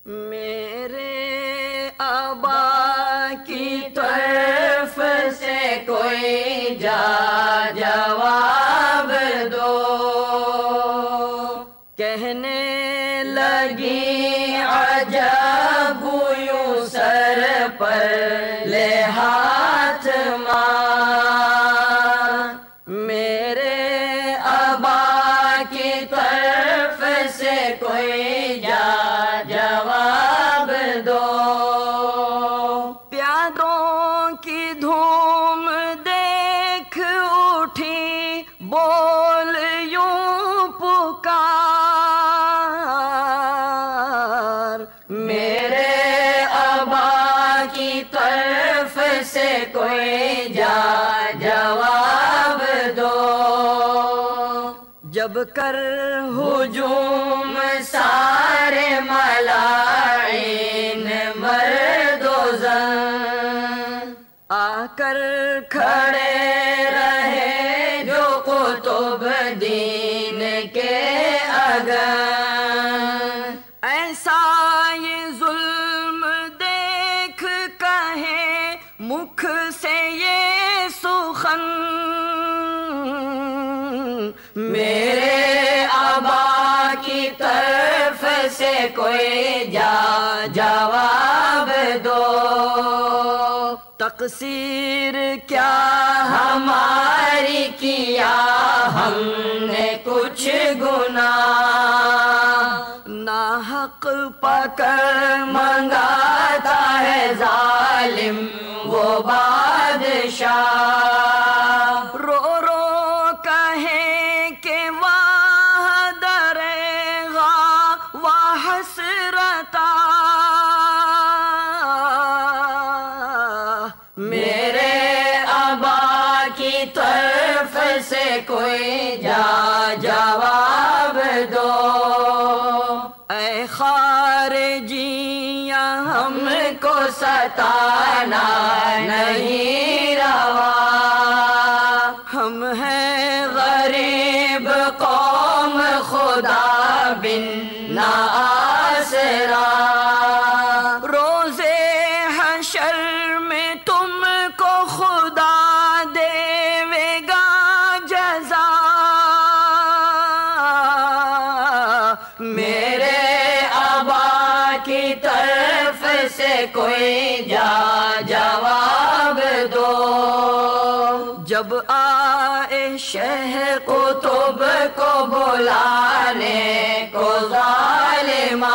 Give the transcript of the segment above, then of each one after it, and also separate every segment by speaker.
Speaker 1: میرے آبا کی طرف سے کوئی جواب دو، کہنے لگی عجب یوں سر پر لے ہاتھ مار، میرے آبا کی طرف سے کوئی جواب دو، پیادوں کی دھوم دیکھ اٹھی بول یوں پکار، میرے آبا کی طرف سے کوئی جواب دو، جب کر ہجوم سارے ملاعین مرد و زن، آ کر کھڑے رہے جو قطب دین کے اگن، ایسا یہ ظلم دیکھ کہے مکھ سے یہ سخن، میرے آبا کی طرف سے کوئی جواب دو، تقصیر کیا ہماری کیا ہم نے کچھ گناہ، ناحق پکڑ منگاتا ہے ظالم وہ بادشاہ، رو رو کہے کہ واہ دریغا واہ حسرتا، میرے آبا کی طرف سے کوئی جواب دو، اے خارجیاں ہم کو ستانا نہیں روا، ہم ہیں غریب قوم خدا بن نا آسرا، روزے حشر میں تم کو خدا دے گا جزا، میرے آبا کی طرف سے کوئی جواب دو، جب آئے شہ قطب کو بلانے کو ظالماں،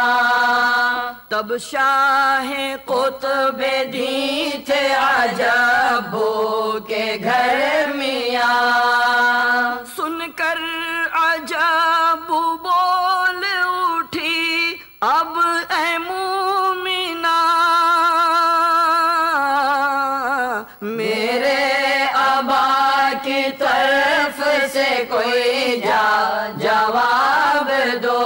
Speaker 1: تب شاہ قطب دی تھے عجب کے گھر میاں، سن کر عجب بول اٹھی اب اے مومنہ، میرے آبا کی طرف سے کوئی جواب دو،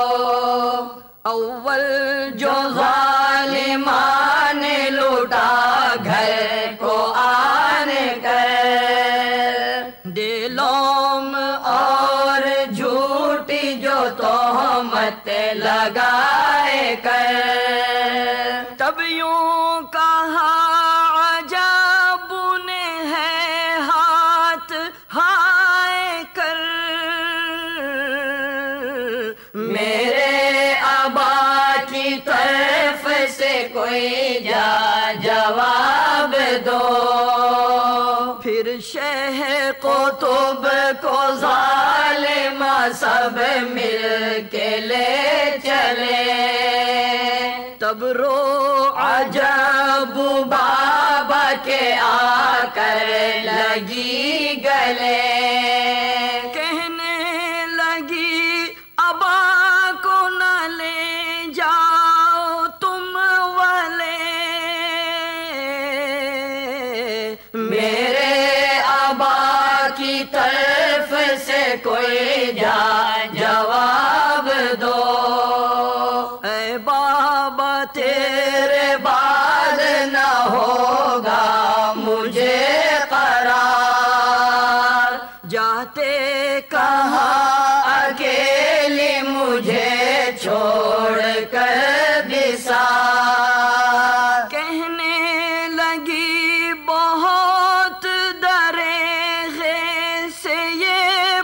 Speaker 1: اول جو ظالمان لوٹا گھر کو آنے کر، دلوم اور جھوٹی جو تہمت لگائے کر، تب یوں کہا عجب نے ہے ہاتھ ہائے کر، میرے آبا کی طرف سے کوئی جواب دو، پھر شہ قطب کو ظالم سب مل کے لے چلے، تب رو عجب بابا کے آ کر لگی گلے، کہنے لگی ابا کو نہ لے جاؤ تم والے، میرے آبا کی طرف سے کوئی جواب دو، اے بابا تیرے بعد نہ ہوگا مجھے قرار، جا ساتھ کہنے لگی بہت دریغے سے یہ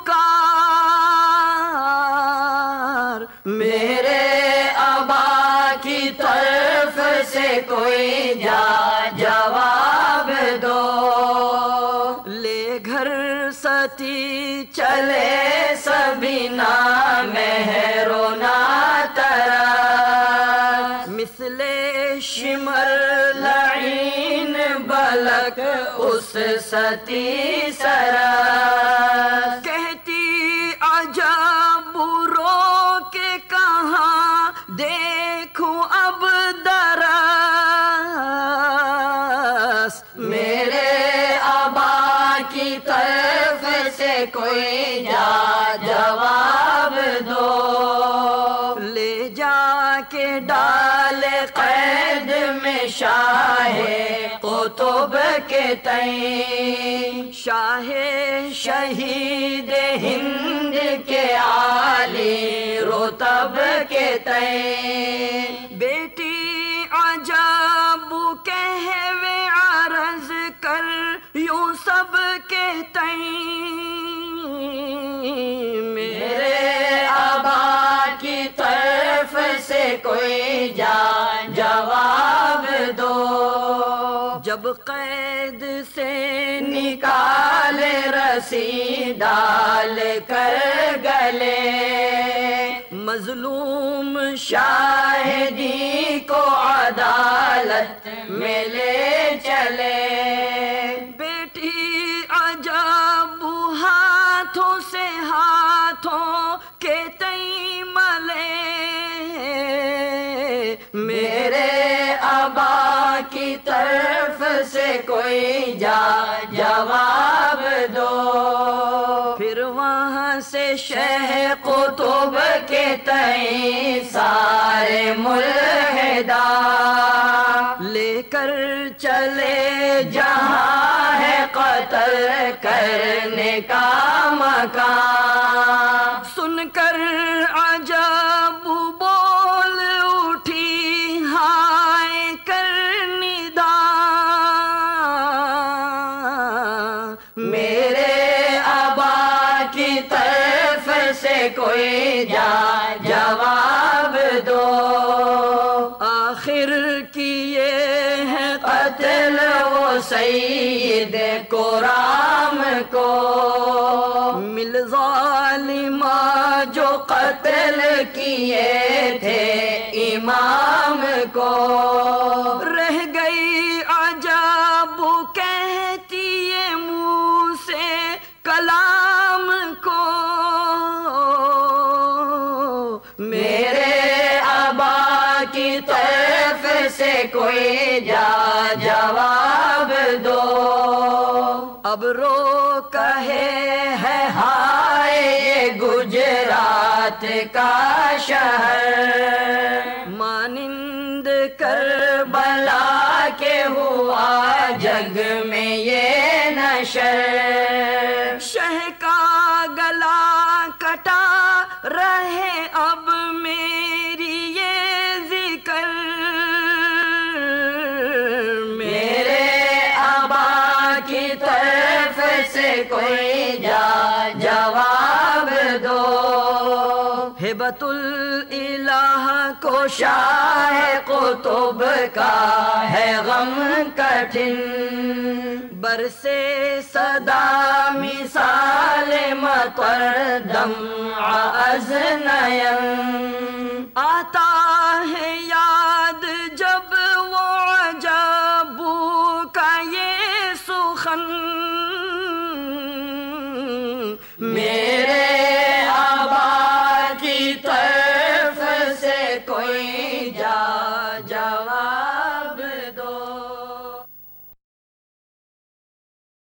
Speaker 1: پکار، میرے ابا کی طرف سے کوئی جواب دو۔ لے گھر ستی چلے سبینا مہر و ناترس، مثل شمر لعین بلک اس ستی سرس، کہتی عجب رو کے کہاں دیکھوں اب درس، میرے ابا کی طرف سے کوئی جواب دو۔ لے جا کے ڈال قید میں شاہ قطب کے تئیں، شاہ شہید ہند کے عالی رتب کے تئیں، بیٹی عجب کہوے عرض کر یوں سب کے تئیں، میرے ابا کی طرف سے کوئی جواب دو۔ جب قید سے نکال رسی ڈال کر گلے، مظلوم شاہدی کو عدالت میں لے چلے، بیٹی عجب ہاتھوں سے ہاتھوں کے تئیں ملے، میرے ابا کی طرف سے کوئی جواب دو۔ پھر وہاں سے شہ قطب کے تئیں سارے ملحدہ لے کر چلے جہاں ہے قتل کرنے کا مکان، سن کر عجب بول اٹھی ہائے کر ندا، میرے ابا کی طرف سے کوئی جواب دو۔ آخر کیے ہیں قتل وہ سید کرام کو، مل ظالمہ جو قتل کیے تھے امام کو، رہ گئی عجب کہتی ہے منہ سے کلام کو، میرے ابا کی طرف سے کوئی جواب دو۔ اب رو کہے ہے ہائے یہ گجرات کا شہر، مانند کربلا کے ہوا جگ میں یہ نشر، شہ کا گلا کٹا رہے اب میری یہ ذکر، میرے ابا کی طرف سے کوئی جواب دو۔ ہبت الالہ کو شاہ قطب کا ہے غم کٹھن، برسے صدا مثال مطر دمع از نین،